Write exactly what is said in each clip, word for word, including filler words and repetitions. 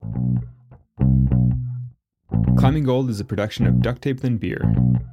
Climbing Gold is a production of Duct Tape Than Beer.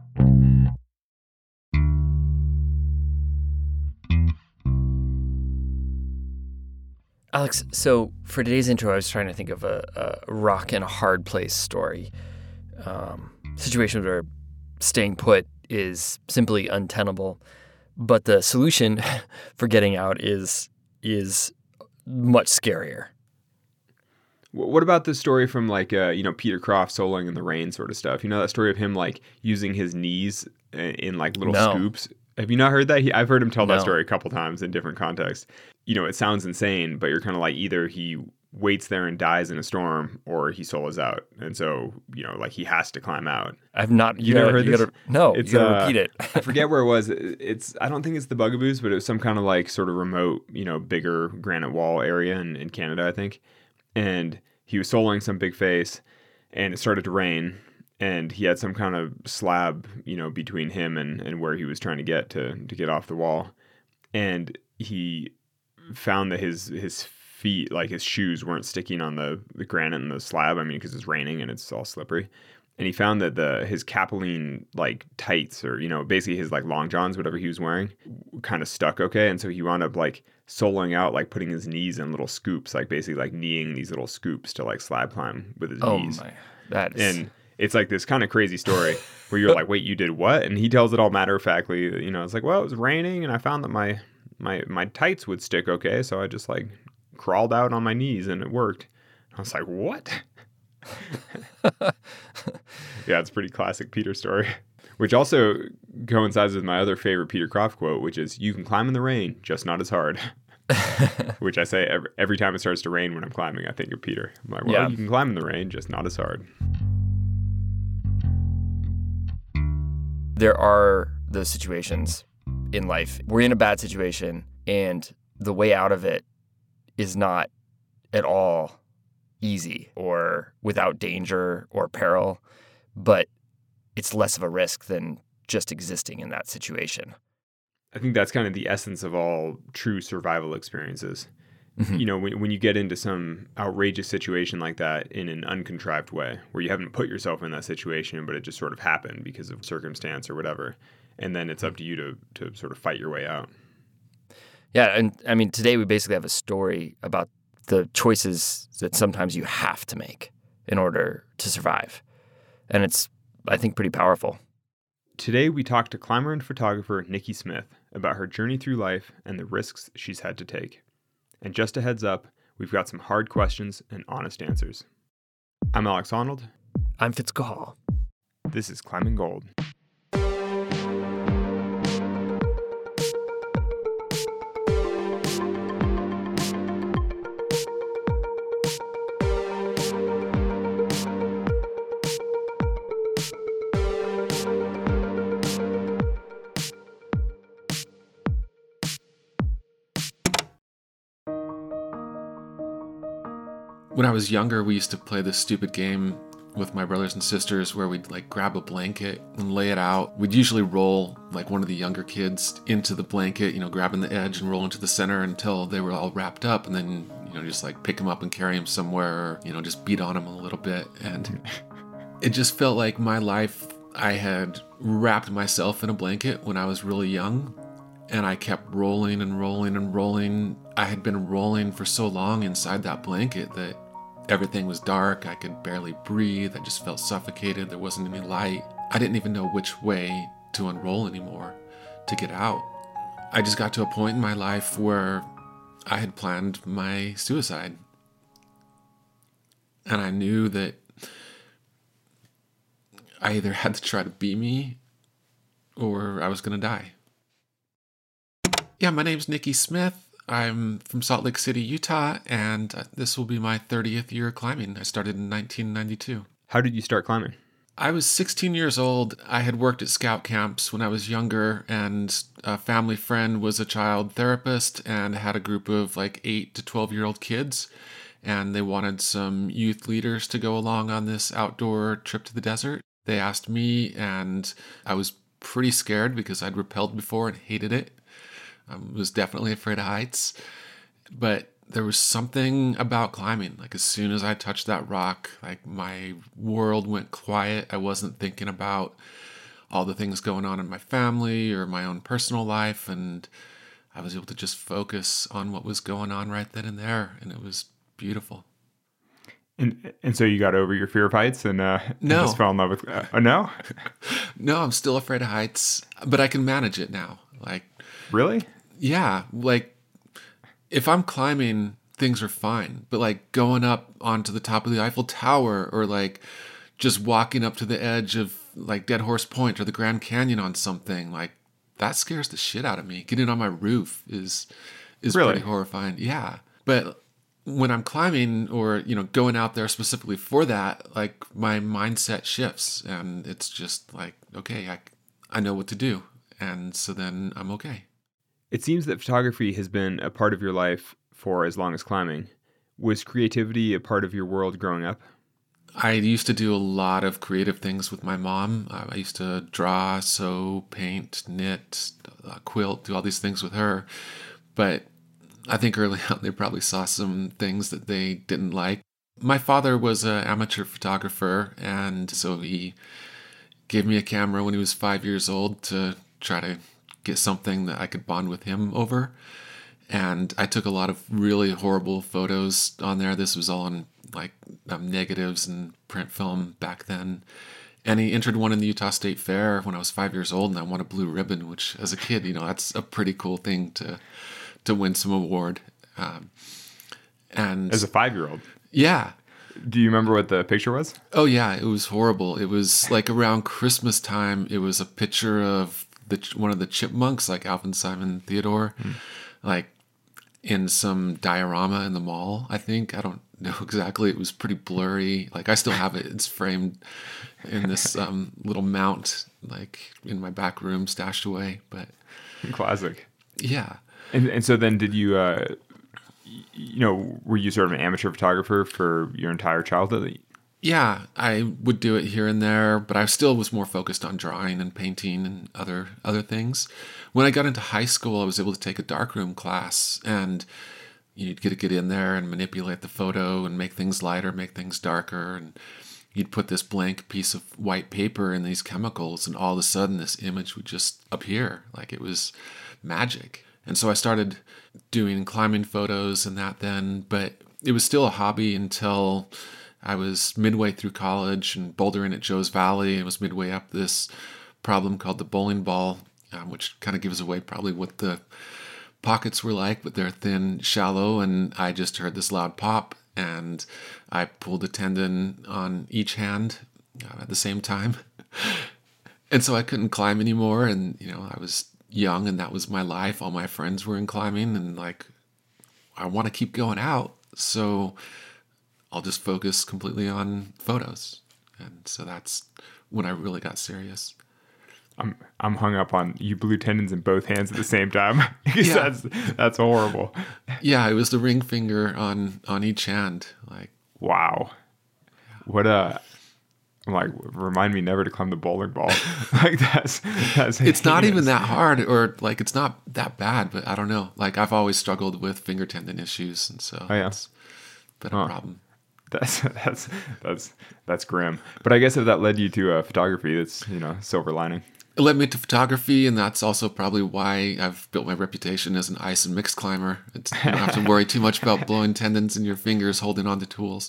Alex, so for today's intro, I was trying to think of a, a rock in a hard place story. Um, situations where staying put is simply untenable, but the solution for getting out is is much scarier. What about the story from like, uh, you know, Peter Croft soloing in the rain sort of stuff? You know, that story of him like using his knees in like little No. scoops? Have you not heard that? He, I've heard him tell No. that story a couple times in different contexts. You know, it sounds insane, but you're kind of like either he waits there and dies in a storm or he solos out. And so, you know, like he has to climb out. I've not. You You, never gotta, heard you this? gotta, no, It's, you gotta uh, repeat it. I forget where it was. It's I don't think it's the Bugaboos, but it was some kind of like sort of remote, you know, bigger granite wall area in, in Canada, I think. And he was soloing some big face and it started to rain and he had some kind of slab, you know, between him and, and where he was trying to get to, to get off the wall. And he found that his, his feet, like his shoes weren't sticking on the, the granite and the slab. I mean, because it's raining and it's all slippery. And he found that the his Capilene like tights or, you know, basically his like long johns, whatever he was wearing, kind of stuck okay. And so he wound up like soloing out, like putting his knees in little scoops, like basically like kneeing these little scoops to like slab climb with his Oh knees. my, that is. And it's like this kind of crazy story where you're like, wait, you did what? And he tells it all matter of factly. You know, it's like, well, it was raining and I found that my my my tights would stick okay. So I just like crawled out on my knees and it worked. I was like, what? Yeah, it's a pretty classic Peter story, which also coincides with my other favorite Peter Croft quote, which is, you can climb in the rain, just not as hard. Which I say every, every time it starts to rain when I'm climbing, I think of Peter. I'm like, well, Yeah. you can climb in the rain, just not as hard. There are those situations in life. We're in a bad situation and the way out of it is not at all easy or without danger or peril, but it's less of a risk than just existing in that situation. I think that's kind of the essence of all true survival experiences. Mhm. You know, when, when you get into some outrageous situation like that in an uncontrived way, where you haven't put yourself in that situation, but it just sort of happened because of circumstance or whatever, and then it's up to you to to sort of fight your way out. Yeah, and I mean, today we basically have a story about the choices that sometimes you have to make in order to survive. And it's, I think, pretty powerful. Today we talked to climber and photographer Nikki Smith about her journey through life and the risks she's had to take. And just a heads up, we've got some hard questions and honest answers. I'm Alex Arnold. I'm Fitzcahall. This is Climbing Gold. When I was younger, we used to play this stupid game with my brothers and sisters where we'd like grab a blanket and lay it out. We'd usually roll like one of the younger kids into the blanket, you know, grabbing the edge and roll into the center until they were all wrapped up, and then, you know, just like pick them up and carry them somewhere, or, you know, just beat on them a little bit. And it just felt like my life, I had wrapped myself in a blanket when I was really young. And I kept rolling and rolling and rolling. I had been rolling for so long inside that blanket that everything was dark. I could barely breathe. I just felt suffocated. There wasn't any light. I didn't even know which way to unroll anymore to get out. I just got to a point in my life where I had planned my suicide. And I knew that I either had to try to be me or I was going to die. Yeah, my name's Nikki Smith. I'm from Salt Lake City, Utah, and this will be my thirtieth year climbing. I started in nineteen ninety-two. How did you start climbing? I was sixteen years old. I had worked at scout camps when I was younger, and a family friend was a child therapist and had a group of like eight to twelve-year-old kids, and they wanted some youth leaders to go along on this outdoor trip to the desert. They asked me, and I was pretty scared because I'd rappelled before and hated it. I was definitely afraid of heights, but there was something about climbing. Like as soon as I touched that rock, like my world went quiet. I wasn't thinking about all the things going on in my family or my own personal life. And I was able to just focus on what was going on right then and there. And it was beautiful. And and so you got over your fear of heights and, uh, and No. just fell in love with, uh, oh no? No, I'm still afraid of heights, but I can manage it now. Like, Really? yeah, like if I'm climbing, things are fine. But like going up onto the top of the Eiffel Tower or like just walking up to the edge of like Dead Horse Point or the Grand Canyon on something, like that scares the shit out of me. Getting on my roof is is Really? pretty horrifying. Yeah. But when I'm climbing or, you know, going out there specifically for that, like my mindset shifts and it's just like, okay, I, I know what to do. And so then I'm okay. It seems that photography has been a part of your life for as long as climbing. Was creativity a part of your world growing up? I used to do a lot of creative things with my mom. Uh, I used to draw, sew, paint, knit, uh, quilt, do all these things with her. But I think early on they probably saw some things that they didn't like. My father was an amateur photographer, and so he gave me a camera when he was five years old to try to get something that I could bond with him over. And I took a lot of really horrible photos on there. This was all on like um, negatives and print film back then. And he entered one in the Utah State Fair when I was five years old, and I won a blue ribbon, which as a kid, you know, that's a pretty cool thing to to win some award. Um, and As a five-year-old? yeah. Do you remember what the picture was? Oh yeah, it was horrible. It was like around Christmas time. It was a picture of the one of the chipmunks, like Alvin Simon Theodore, mm. like in some diorama in the mall, I think. I don't know exactly. It was pretty blurry. Like I still have it. It's framed in this um, little mount, like in my back room, stashed away. But Classic. yeah. And and so then did you, uh, you know, were you sort of an amateur photographer for your entire childhood? Yeah, I would do it here and there, but I still was more focused on drawing and painting and other other things. When I got into high school, I was able to take a darkroom class, and you'd get to get in there and manipulate the photo and make things lighter, make things darker, and you'd put this blank piece of white paper in these chemicals, and all of a sudden this image would just appear like it was magic. And so I started doing climbing photos and that then, but it was still a hobby until I was midway through college and bouldering at Joe's Valley. It was midway up this problem called the bowling ball, um, which kind of gives away probably what the pockets were like, but they're thin, shallow, and I just heard this loud pop, and I pulled a tendon on each hand uh, at the same time. And so I couldn't climb anymore, and, you know, I was young and that was my life. All my friends were in climbing, and like, I want to keep going out, so I'll just focus completely on photos. And so that's when I really got serious. I'm I'm hung up on you blew tendons in both hands at the same time. Yeah. that's that's horrible. Yeah, it was the ring finger on on each hand. Like, wow. What a I'm like, remind me never to climb the bowling ball. Like that's that's it's heinous. not even that hard, or like it's not that bad, but I don't know. Like I've always struggled with finger tendon issues, and so oh, yeah. it's been a huh. problem. That's that's that's that's grim. But I guess if that led you to uh, photography, that's, you know, silver lining. It led me to photography, and that's also probably why I've built my reputation as an ice and mixed climber. It's, you don't have to worry too much about blowing tendons in your fingers holding on to tools.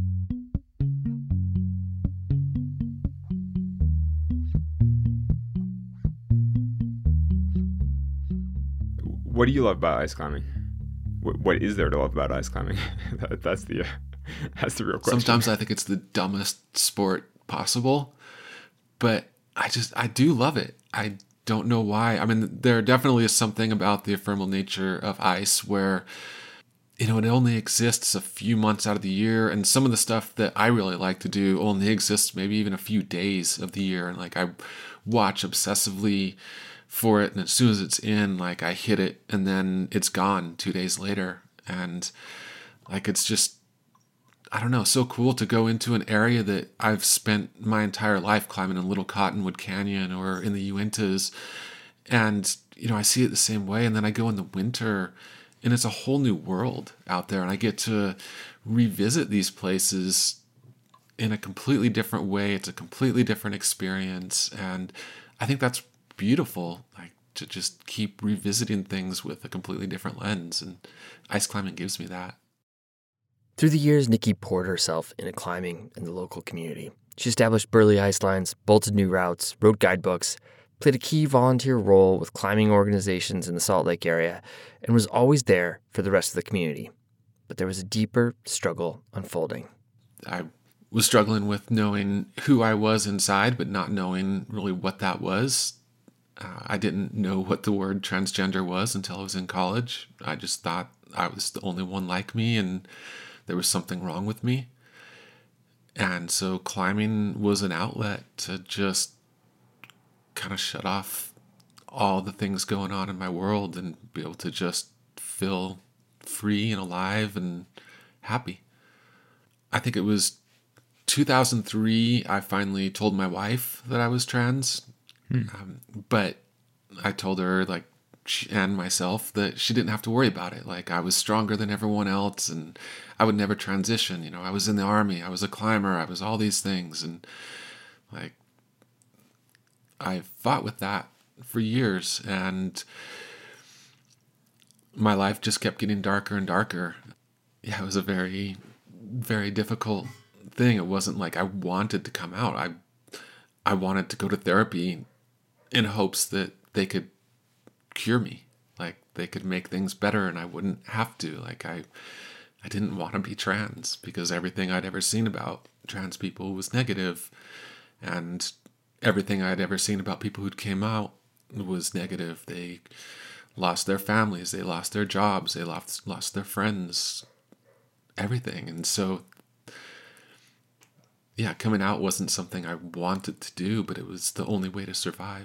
What do you love about ice climbing? What, what is there to love about ice climbing? that, that's the uh, that's the real question. Sometimes I think it's the dumbest sport possible, but I just I do love it. I don't know why. I mean, there definitely is something about the ephemeral nature of ice where, you know, it only exists a few months out of the year, and some of the stuff that I really like to do only exists maybe even a few days of the year. And like I watch obsessively for it, and as soon as it's in, like I hit it, and then it's gone two days later. And like it's just, I don't know, so cool to go into an area that I've spent my entire life climbing in Little Cottonwood Canyon or in the Uintas, and you know I see it the same way. And then I go in the winter, and it's a whole new world out there. And I get to revisit these places in a completely different way. It's a completely different experience. And I think that's beautiful, like to just keep revisiting things with a completely different lens. And ice climbing gives me that. Through the years, Nikki poured herself into climbing in the local community. She established Burley ice lines, bolted new routes, wrote guidebooks, played a key volunteer role with climbing organizations in the Salt Lake area, and was always there for the rest of the community. But there was a deeper struggle unfolding. I was struggling with knowing who I was inside, but not knowing really what that was. Uh, I didn't know what the word transgender was until I was in college. I just thought I was the only one like me and there was something wrong with me. And so climbing was an outlet to just kind of shut off all the things going on in my world and be able to just feel free and alive and happy. I think it was two thousand three, I finally told my wife that I was trans. Hmm. Um, but I told her, like, she, and myself, that she didn't have to worry about it. Like, I was stronger than everyone else and I would never transition. You know, I was in the army, I was a climber, I was all these things. And like, I fought with that for years, and my life just kept getting darker and darker. Yeah, it was a very, very difficult thing. It wasn't like I wanted to come out. I I wanted to go to therapy in hopes that they could cure me. Like they could make things better and I wouldn't have to. Like I I didn't want to be trans because everything I'd ever seen about trans people was negative, and everything I'd ever seen about people who came out was negative. They lost their families, they lost their jobs, they lost lost their friends, everything. And so, yeah, coming out wasn't something I wanted to do, but it was the only way to survive.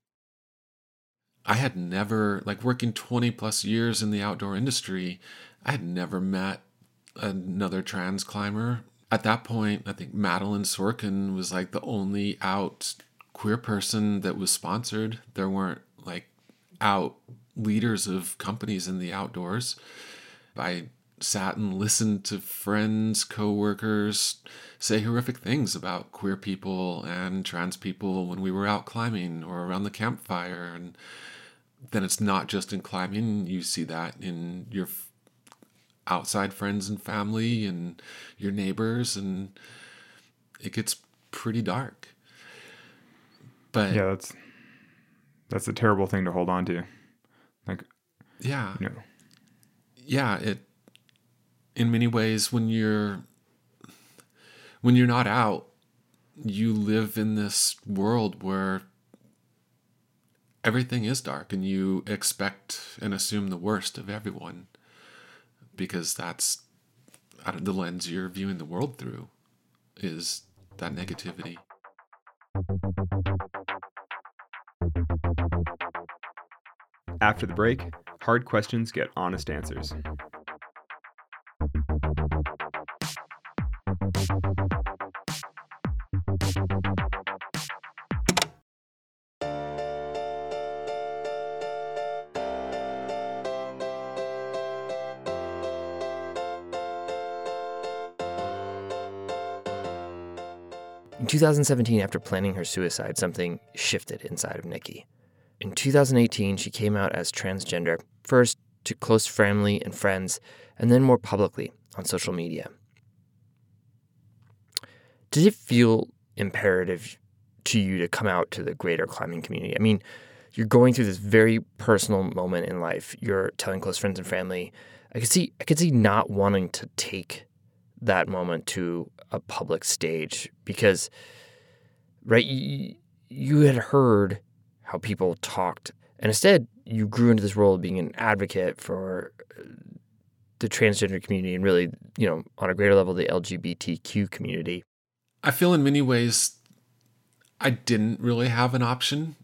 I had never, like working twenty plus years in the outdoor industry, I had never met another trans climber. At that point, I think Madeline Sorkin was like the only out queer person that was sponsored. There weren't like out leaders of companies in the outdoors. I sat and listened to friends, coworkers say horrific things about queer people and trans people when we were out climbing or around the campfire. And then it's not just in climbing. You see that in your outside friends and family and your neighbors, and it gets pretty dark. But yeah, that's that's a terrible thing to hold on to. Like, yeah, you know. yeah, it in many ways when you're when you're not out, you live in this world where everything is dark and you expect and assume the worst of everyone because that's out of the lens you're viewing the world through, is that negativity. After the break, hard questions get honest answers. In two thousand seventeen, after planning her suicide, something shifted inside of Nikki. In two thousand eighteen, she came out as transgender, first to close family and friends, and then more publicly on social media. Did it feel imperative to you to come out to the greater climbing community? I mean, you're going through this very personal moment in life. You're telling close friends and family. I could see, I could see not wanting to take that moment to a public stage because, right, you, you had heard how people talked, and instead you grew into this role of being an advocate for the transgender community and really, you know, on a greater level, the L G B T Q community. I feel in many ways I didn't really have an option.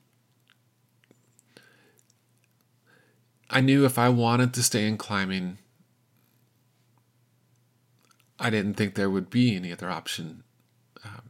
I knew if I wanted to stay in climbing, I didn't think there would be any other option. Um,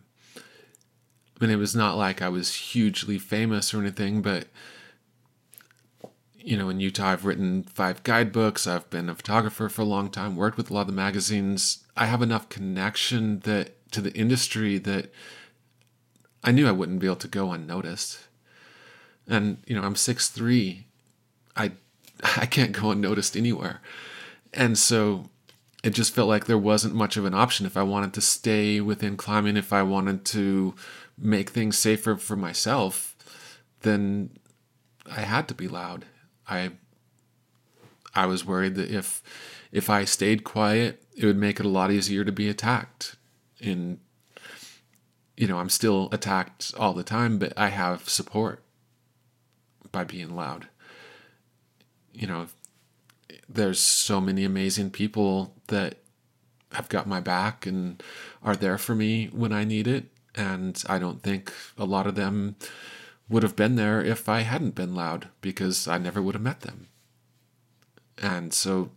I mean, it was not like I was hugely famous or anything, but, You know, in Utah, I've written five guidebooks. I've been a photographer for a long time, worked with a lot of the magazines. I have enough connection that to the industry that I knew I wouldn't be able to go unnoticed. And, you know, I'm six three. I I can't go unnoticed anywhere. And so it just felt like there wasn't much of an option if I wanted to stay within climbing, if I wanted to make things safer for myself, then I had to be loud. I I was worried that if if I stayed quiet, it would make it a lot easier to be attacked. And, you know, I'm still attacked all the time, but I have support by being loud. You know, there's so many amazing people that have got my back and are there for me when I need it. And I don't think a lot of them would have been there if I hadn't been loud, because I never would have met them. And so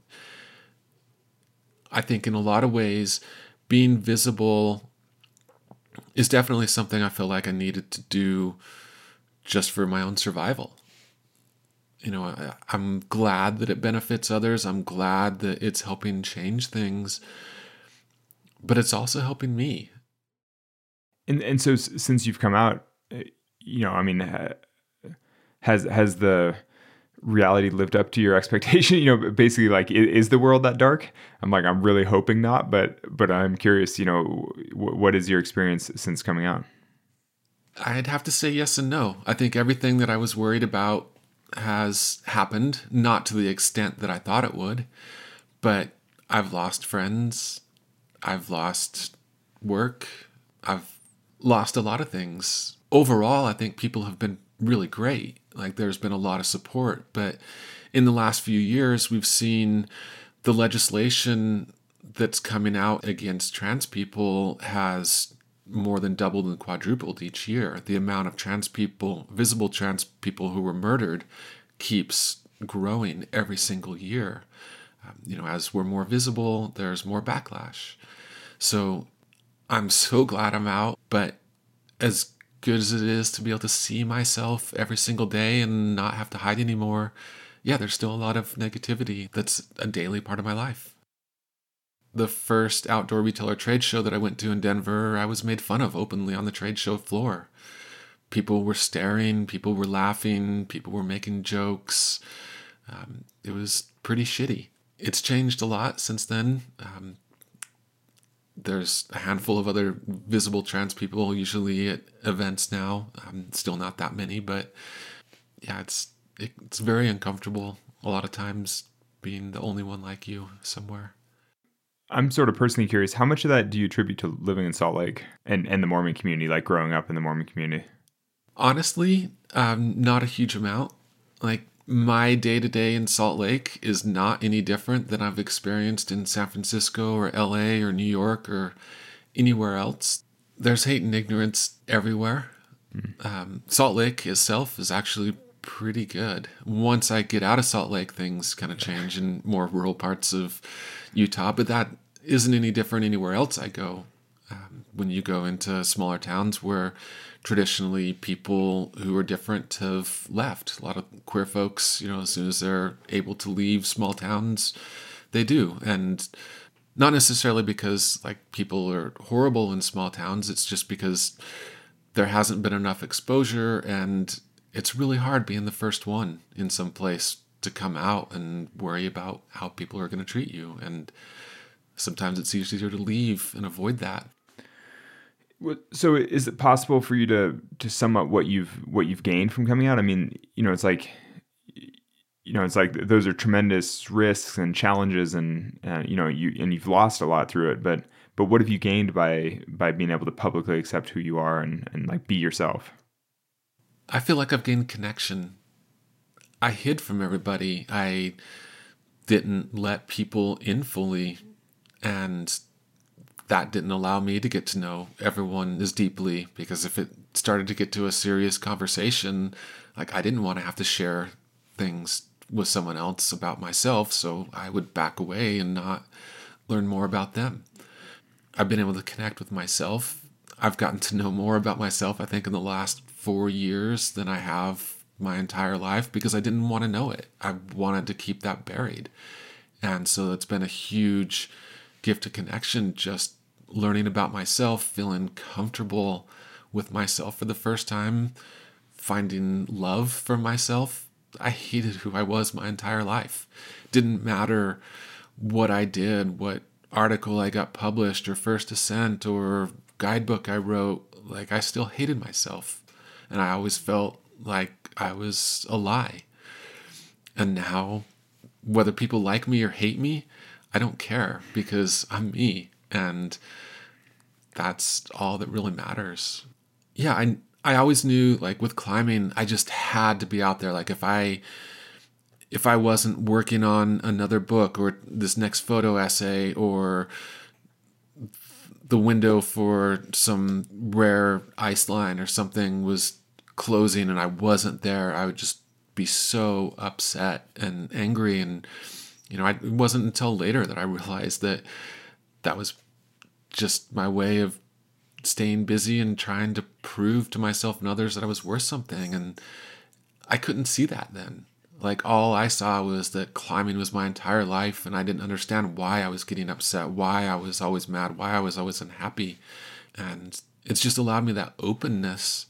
I think in a lot of ways, being visible is definitely something I feel like I needed to do just for my own survival. You know, I, I'm glad that it benefits others. I'm glad that it's helping change things, but it's also helping me. And and so s- since you've come out, uh, you know, I mean, ha- has has the reality lived up to your expectation? You know, basically, like, i- is the world that dark? I'm like, I'm really hoping not, but but I'm curious. You know, w- what is your experience since coming out? I'd have to say yes and no. I think everything that I was worried about has happened, not to the extent that I thought it would, but I've lost friends. I've lost work. I've lost a lot of things. Overall, I think people have been really great. Like, there's been a lot of support, but in the last few years, we've seen the legislation that's coming out against trans people has more than doubled and quadrupled each year. The amount of trans people, visible trans people who were murdered, keeps growing every single year. Um, you know, as we're more visible, there's more backlash. So I'm so glad I'm out, but as good as it is to be able to see myself every single day and not have to hide anymore, yeah, there's still a lot of negativity that's a daily part of my life. The first outdoor retailer trade show that I went to in Denver, I was made fun of openly on the trade show floor. People were staring, people were laughing, people were making jokes. Um, it was pretty shitty. It's changed a lot since then. Um, there's a handful of other visible trans people usually at events now. Um, still not that many, but yeah, it's it's very uncomfortable a lot of times being the only one like you somewhere. I'm sort of personally curious, how much of that do you attribute to living in Salt Lake and, and the Mormon community, like growing up in the Mormon community? Honestly, um, not a huge amount. Like, my day-to-day in Salt Lake is not any different than I've experienced in San Francisco or L A or New York or anywhere else. There's hate and ignorance everywhere. Mm. Um, Salt Lake itself is actually pretty good. Once I get out of Salt Lake, things kind of change in more rural parts of Utah, but that isn't any different anywhere else I go. Um, when you go into smaller towns where traditionally people who are different have left. A lot of queer folks, you know, as soon as they're able to leave small towns, they do. And not necessarily because like people are horrible in small towns. It's just because there hasn't been enough exposure, and it's really hard being the first one in some place to come out and worry about how people are going to treat you. And sometimes it's easier to leave and avoid that. So is it possible for you to to sum up what you've what you've gained from coming out? I mean, you know, it's like, you know, it's like those are tremendous risks and challenges, and uh, you know, you and you've lost a lot through it. But but what have you gained by by being able to publicly accept who you are and and like be yourself? I feel like I've gained connection. I hid from everybody. I didn't let people in fully, and that didn't allow me to get to know everyone as deeply, because if it started to get to a serious conversation, like I didn't want to have to share things with someone else about myself, so I would back away and not learn more about them. I've been able to connect with myself. I've gotten to know more about myself, I think, in the last four years than I have my entire life because I didn't want to know it. I wanted to keep that buried. And so it's been a huge gift of connection, just learning about myself, feeling comfortable with myself for the first time, finding love for myself. I hated who I was my entire life. Didn't matter what I did, what article I got published or First Ascent or guidebook I wrote. Like, I still hated myself. And I always felt like I was a lie. And now, whether people like me or hate me, I don't care because I'm me. And that's all that really matters. Yeah, I I always knew, like, with climbing, I just had to be out there. Like, if I if I wasn't working on another book or this next photo essay or the window for some rare ice line or something was closing and I wasn't there, I would just be so upset and angry. And, you know, I, it wasn't until later that I realized that that was just my way of staying busy and trying to prove to myself and others that I was worth something. And I couldn't see that then. Like, all I saw was that climbing was my entire life, and I didn't understand why I was getting upset, why I was always mad, why I was always unhappy. And it's just allowed me that openness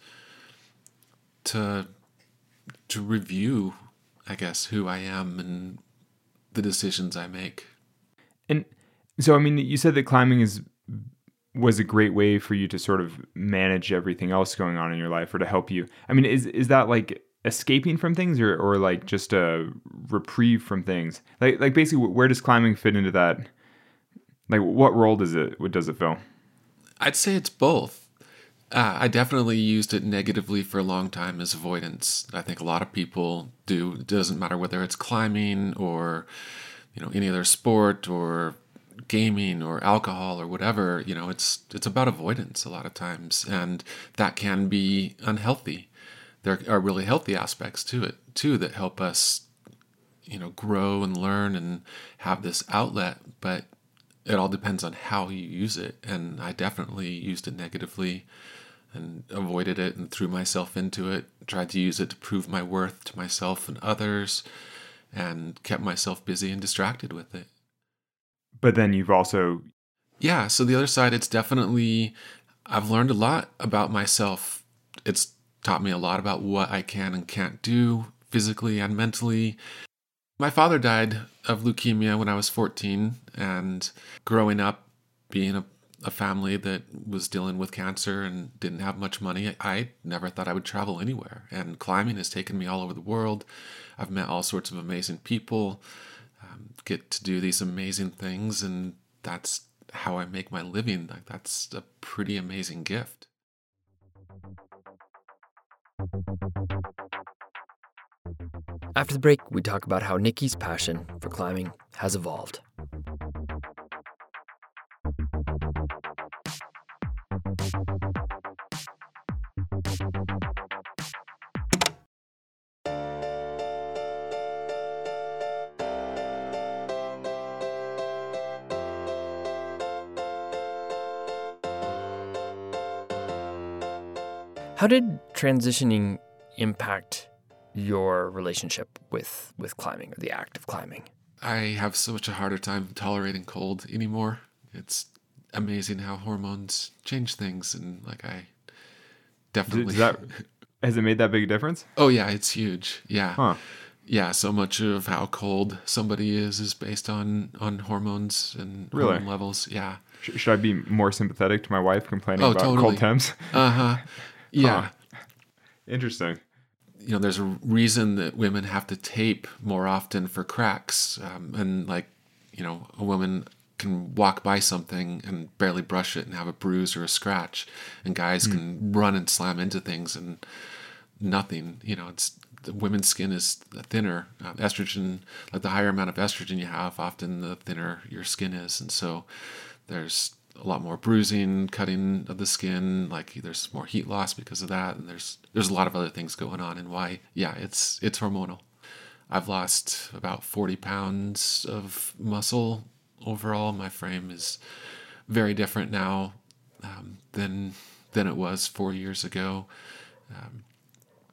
to to review, I guess, who I am and the decisions I make. And so, I mean, you said that climbing is was a great way for you to sort of manage everything else going on in your life, or to help you. I mean, is is that like escaping from things, or, or like just a reprieve from things? Like like basically, where does climbing fit into that? Like, what role does it what does it fill? I'd say it's both. Uh, I definitely used it negatively for a long time as avoidance. I think a lot of people do. It doesn't matter whether it's climbing or, you know, any other sport or gaming or alcohol or whatever. You know, it's it's about avoidance a lot of times, and that can be unhealthy. There are really healthy aspects to it too that help us, you know, grow and learn and have this outlet, but it all depends on how you use it. And I definitely used it negatively and avoided it and threw myself into it, tried to use it to prove my worth to myself and others, and kept myself busy and distracted with it. But then you've also... Yeah, so the other side, it's definitely, I've learned a lot about myself. It's taught me a lot about what I can and can't do physically and mentally. My father died of leukemia when I was fourteen, and growing up, being a, a family that was dealing with cancer and didn't have much money, I never thought I would travel anywhere. And climbing has taken me all over the world. I've met all sorts of amazing people, um, get to do these amazing things, and that's how I make my living. Like, that's a pretty amazing gift. After the break, we talk about how Nikki's passion for climbing has evolved. How did transitioning impact your relationship with, with climbing, or the act of climbing? I have such a harder time tolerating cold anymore. It's amazing how hormones change things, and like I definitely... Does that, has it made that big a difference? Oh yeah, it's huge. Yeah. Huh. Yeah, so much of how cold somebody is is based on, on hormones and Really? hormone levels. Yeah. Sh- should I be more sympathetic to my wife complaining Oh, about totally. cold temps? Uh-huh. Yeah. Huh. Interesting. You know, there's a reason that women have to tape more often for cracks. Um, and like, you know, a woman can walk by something and barely brush it and have a bruise or a scratch. And guys mm. can run and slam into things and nothing. You know, it's the women's skin is thinner. Uh, estrogen, like the higher amount of estrogen you have, often the thinner your skin is. And so there's a lot more bruising, cutting of the skin, like there's more heat loss because of that, and there's there's a lot of other things going on. And why, yeah, it's it's hormonal. I've lost about forty pounds of muscle overall. My frame is very different now um, than than it was four years ago. Um,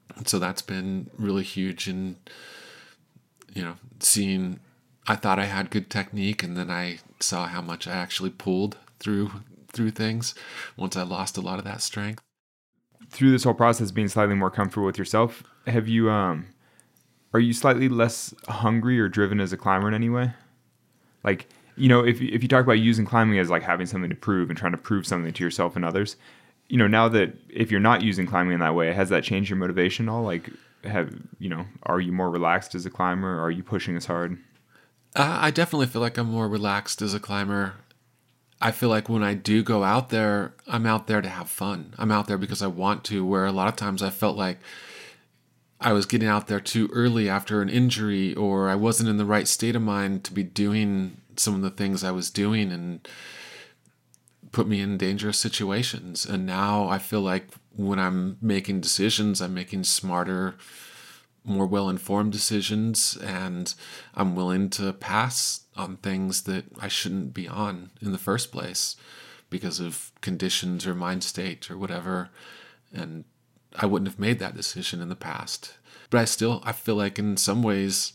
So that's been really huge in, you know, seeing, I thought I had good technique, and then I saw how much I actually pulled through through things once I lost a lot of that strength. Through this whole process, being slightly more comfortable with yourself, have you, um, are you slightly less hungry or driven as a climber in any way? Like, you know, if if you talk about using climbing as like having something to prove and trying to prove something to yourself and others, you know, now that if you're not using climbing in that way, has that changed your motivation at all? Like, have, you know, are you more relaxed as a climber? Or are you pushing as hard? Uh, I definitely feel like I'm more relaxed as a climber. I feel like when I do go out there, I'm out there to have fun. I'm out there because I want to, where a lot of times I felt like I was getting out there too early after an injury, or I wasn't in the right state of mind to be doing some of the things I was doing, and put me in dangerous situations. And now I feel like when I'm making decisions, I'm making smarter, more well-informed decisions, and I'm willing to pass on things that I shouldn't be on in the first place because of conditions or mind state or whatever. And I wouldn't have made that decision in the past. But I still, I feel like in some ways,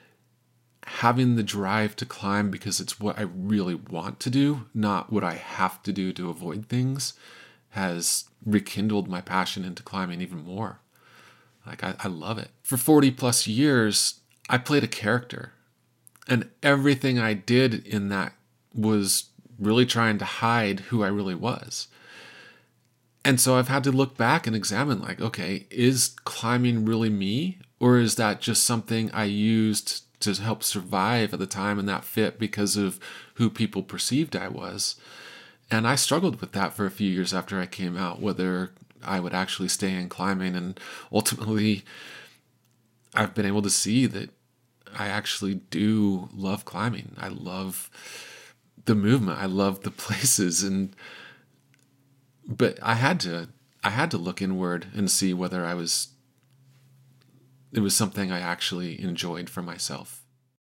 having the drive to climb because it's what I really want to do, not what I have to do to avoid things, has rekindled my passion into climbing even more. Like, I, I love it. For forty plus years, I played a character, and everything I did in that was really trying to hide who I really was. And so I've had to look back and examine, like, okay, is climbing really me? Or is that just something I used to help survive at the time, and that fit because of who people perceived I was? And I struggled with that for a few years after I came out, whether I would actually stay in climbing. And ultimately, I've been able to see that I actually do love climbing. I love the movement. I love the places. And but I had to I had to look inward and see whether I was it was something I actually enjoyed for myself.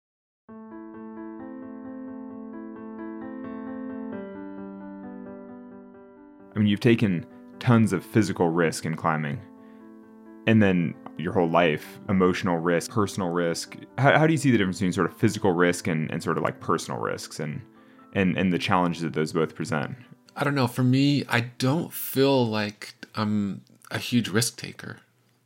I mean, you've taken tons of physical risk in climbing, and then your whole life, emotional risk, personal risk. How, how do you see the difference between sort of physical risk and, and sort of like personal risks, and, and, and the challenges that those both present? I don't know. For me, I don't feel like I'm a huge risk taker.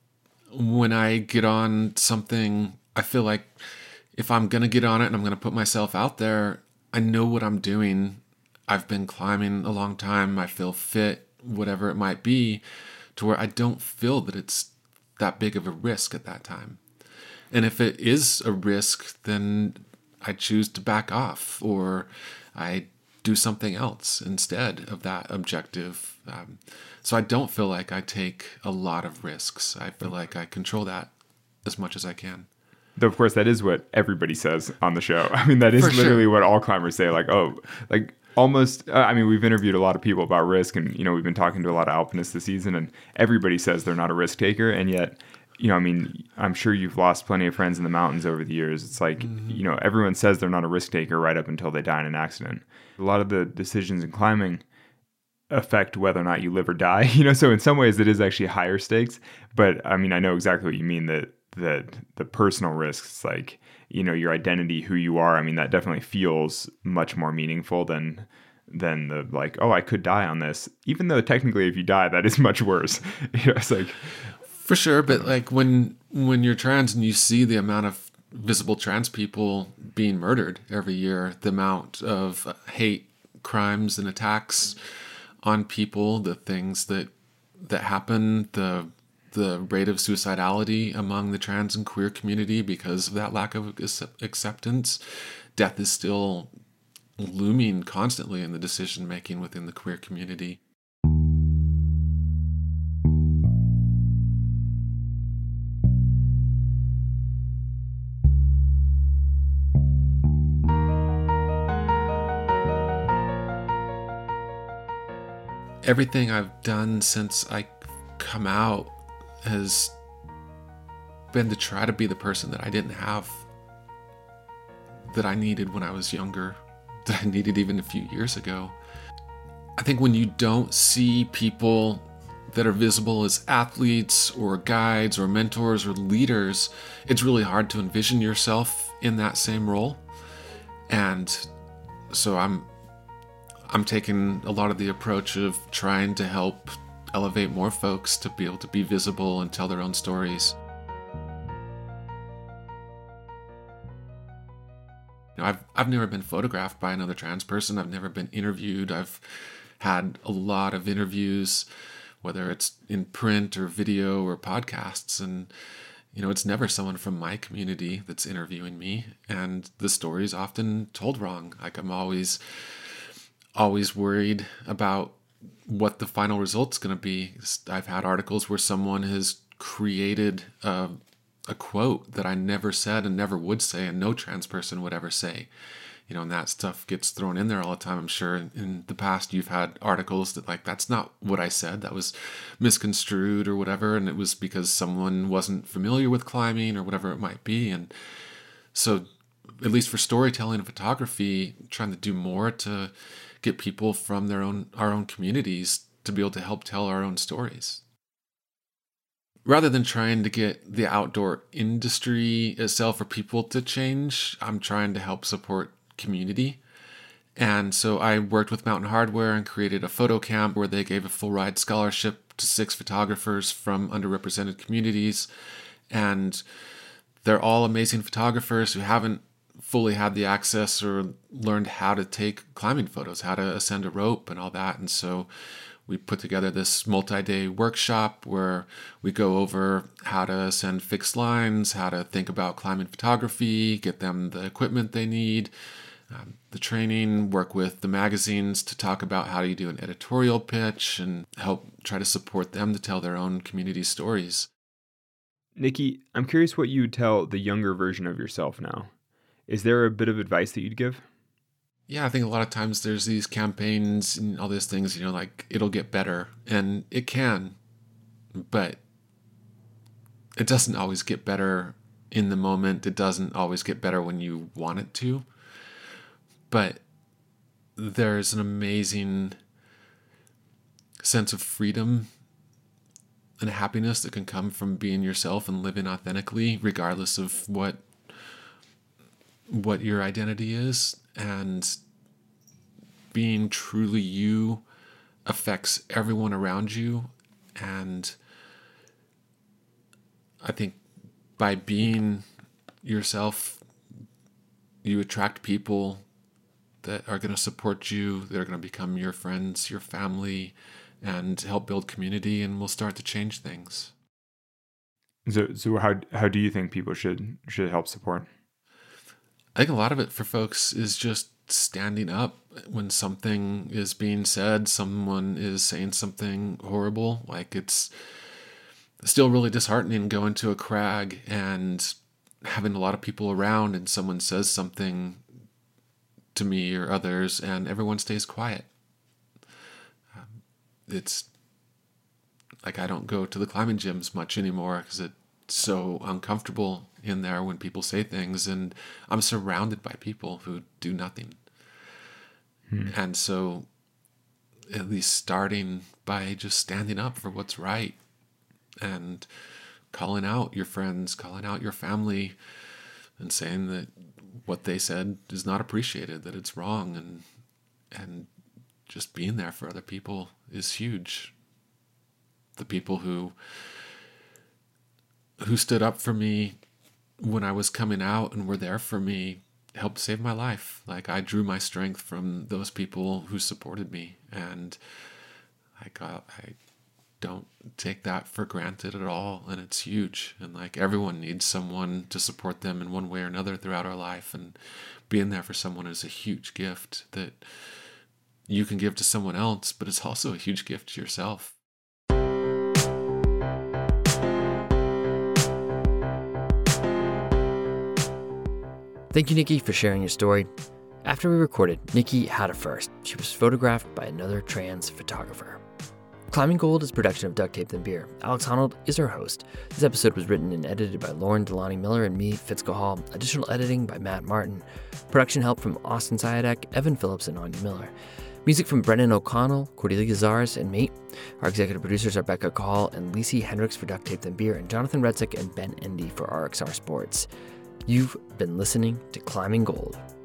When I get on something, I feel like if I'm going to get on it and I'm going to put myself out there, I know what I'm doing. I've been climbing a long time. I feel fit, whatever it might be, to where I don't feel that it's that big of a risk at that time. And if it is a risk, then I choose to back off, or I do something else instead of that objective. Um, so I don't feel like I take a lot of risks. I feel like I control that as much as I can. Though, of course, that is what everybody says on the show. I mean, that is For literally sure. what all climbers say. Like, oh, like almost, uh, I mean, we've interviewed a lot of people about risk, and, you know, we've been talking to a lot of alpinists this season, and everybody says they're not a risk taker. And yet, you know, I mean, I'm sure you've lost plenty of friends in the mountains over the years. It's like, mm-hmm. you know, everyone says they're not a risk taker right up until they die in an accident. A lot of the decisions in climbing affect whether or not you live or die, you know, so in some ways it is actually higher stakes. But I mean, I know exactly what you mean, that that the personal risks, like, you know, your identity, who you are, I mean, that definitely feels much more meaningful than than the like, oh, I could die on this, even though technically if you die, that is much worse. You know, it's like, for sure. But like when when you're trans and you see the amount of visible trans people being murdered every year, the amount of hate crimes and attacks on people, the things that that happen, the the rate of suicidality among the trans and queer community because of that lack of acceptance, death is still looming constantly in the decision making within the queer community. Everything I've done since I come out has been to try to be the person that I didn't have, that I needed when I was younger, that I needed even a few years ago. I think when you don't see people that are visible as athletes or guides or mentors or leaders, it's really hard to envision yourself in that same role. And so I'm I'm taking a lot of the approach of trying to help elevate more folks to be able to be visible and tell their own stories. You know, I've I've never been photographed by another trans person. I've never been interviewed. I've had a lot of interviews, whether it's in print or video or podcasts, and you know, it's never someone from my community that's interviewing me, and the story's often told wrong. Like I'm always always worried about what the final result's going to be. I've had articles where someone has created a, a quote that I never said and never would say, and no trans person would ever say. You know, and that stuff gets thrown in there all the time. I'm sure in, in the past you've had articles that like, that's not what I said. That was misconstrued or whatever. And it was because someone wasn't familiar with climbing or whatever it might be. And so at least for storytelling and photography, trying to do more to get people from their own, our own communities to be able to help tell our own stories. Rather than trying to get the outdoor industry itself or people to change, I'm trying to help support community. And so I worked with Mountain Hardwear and created a photo camp where they gave a full ride scholarship to six photographers from underrepresented communities. And they're all amazing photographers who haven't fully had the access or learned how to take climbing photos, how to ascend a rope and all that. And so we put together this multi-day workshop where we go over how to ascend fixed lines, how to think about climbing photography, get them the equipment they need, um, the training, work with the magazines to talk about how do you do an editorial pitch and help try to support them to tell their own community stories. Nikki, I'm curious what you would tell the younger version of yourself now. Is there a bit of advice that you'd give? Yeah, I think a lot of times there's these campaigns and all these things, you know, like it'll get better, and it can, but it doesn't always get better in the moment. It doesn't always get better when you want it to, but there's an amazing sense of freedom and happiness that can come from being yourself and living authentically, regardless of what what your identity is. And being truly you affects everyone around you. And I think by being yourself, you attract people that are going to support you, that are going to become your friends, your family, and help build community, and will start to change things. So, so how how do you think people should should help support? I think a lot of it for folks is just standing up when something is being said, someone is saying something horrible. Like, it's still really disheartening going to a crag and having a lot of people around and someone says something to me or others and everyone stays quiet. Um, it's like I don't go to the climbing gyms much anymore because it's so uncomfortable in there when people say things, and I'm surrounded by people who do nothing. Hmm. And so at least starting by just standing up for what's right and calling out your friends, calling out your family, and saying that what they said is not appreciated, that it's wrong, and and just being there for other people is huge. The people who who stood up for me when I was coming out and were there for me helped save my life. Like, I drew my strength from those people who supported me, and I got I don't take that for granted at all, and it's huge. And like, everyone needs someone to support them in one way or another throughout our life, and being there for someone is a huge gift that you can give to someone else, but it's also a huge gift to yourself. Thank you, Nikki, for sharing your story. After we recorded, Nikki had a first. She was photographed by another trans photographer. Climbing Gold is a production of Duct Tape and Beer. Alex Honnold is our host. This episode was written and edited by Lauren Delani Miller and me, Fitzko Hall. Additional editing by Matt Martin. Production help from Austin Sayadek, Evan Phillips, and Anya Miller. Music from Brendan O'Connell, Cordelia Zars, and me. Our executive producers are Becca Call and Lacey Hendricks for Duct Tape and Beer, and Jonathan Redsick and Ben Endy for R X R Sports. You've been listening to Climbing Gold.